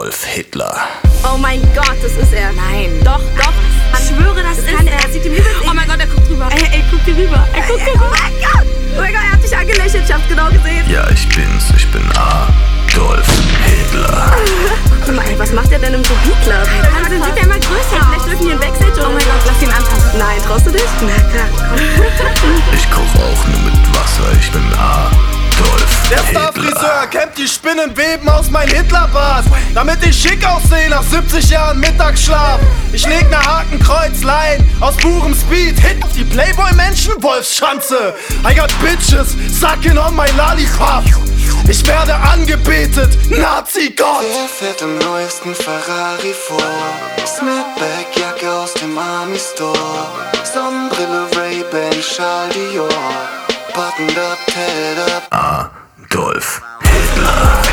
Adolf Hitler. Oh mein Gott, das ist er. Nein. Doch. Ich schwöre, das ist er. Sieht ihm übelst. Oh mein Gott, er guckt drüber. Ey, guck dir rüber. Oh mein Gott. Oh mein Gott, er hat dich angelächelt. Ich hab's genau gesehen. Ja, ich bin's. Ich bin Adolf Hitler. Guck mal, ey, was macht der denn im Phobie-Club? Wahnsinn, sieht der mal größer aus. Vielleicht dürfen die in Backstage oder? Oh mein Gott, lass ihn anfassen. Nein, traust du dich? Na klar, komm. Ich koch auch nur mit Wasser. Ich bin Adolf Der Hitler. Starfriseur kämmt die Spinnenweben aus meinem Hitlerbart, damit ich schick aussehe nach 70 Jahren Mittagsschlaf. Ich leg ne Hakenkreuzlein aus purem Speed, hit auf die Playboy-Menschen-Wolfsschanze. I got bitches sucking on my lollipop. Ich werde angebetet, Nazi-Gott. Wer fährt im neuesten Ferrari vor? Snapback-Jacke aus dem Army-Store, Sonnenbrille, Ray-Ban, Schal Dior, buttoned up, tatted up. Adolf Hitler.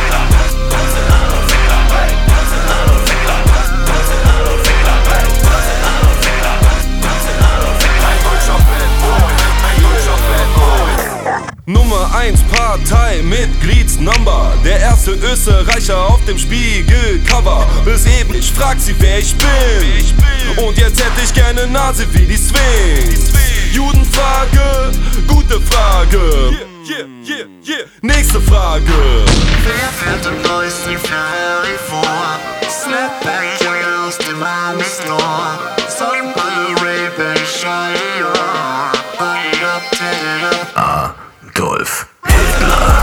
Nummer 1 Parteimitgliedsnumber. Der erste Österreicher auf dem Spiegelcover. Bis eben, ich frag sie, wer ich bin. Und jetzt hätte ich gerne Nase wie die Sphinx. Judenfrage, gute Frage. Nächste Frage. Wer fährt im neuesten Ferrari vor? Snapback-Jacke aus dem Army-Store, Sonnenbrille, Ray-Ban, Schal Dior, buttoned up, tatted up. Adolf Hitler.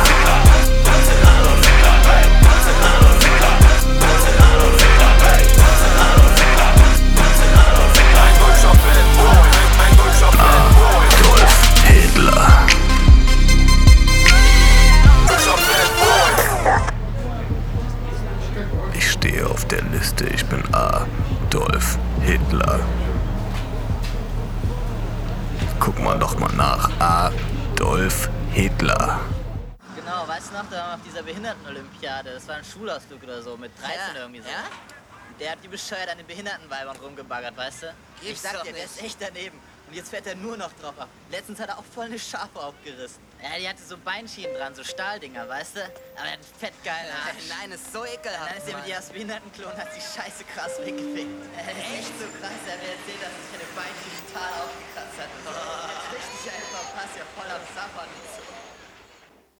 Adolf Hitler. Ich stehe auf der Liste, ich bin Adolf Hitler. Guck mal doch mal nach. Adolf Hitler. Genau, weißt du noch, da waren wir auf dieser Behindertenolympiade, das war ein Schulausflug oder so, mit 13 irgendwie so. Ja? Der hat die bescheuert an den Behindertenweibern rumgebaggert, weißt du? Ich sag dir, der ist echt daneben. Und jetzt fährt er nur noch drauf ab. Letztens hat er auch voll eine Schafe aufgerissen. Ja, die hatte so Beinschienen dran, so Stahldinger, weißt du? Aber er hat einen fettgeilen Arsch. Nein, ist so ekelhaft. Dann ist er mit ihr als Behindertenklon und hat die Scheiße krass weggefickt. Das ist echt so krass, er hat mir erzählt, dass er sich eine Beinschiene total aufgekratzt hat. Und so. Jetzt richtig einfach, passt ja voll am Saffern und so.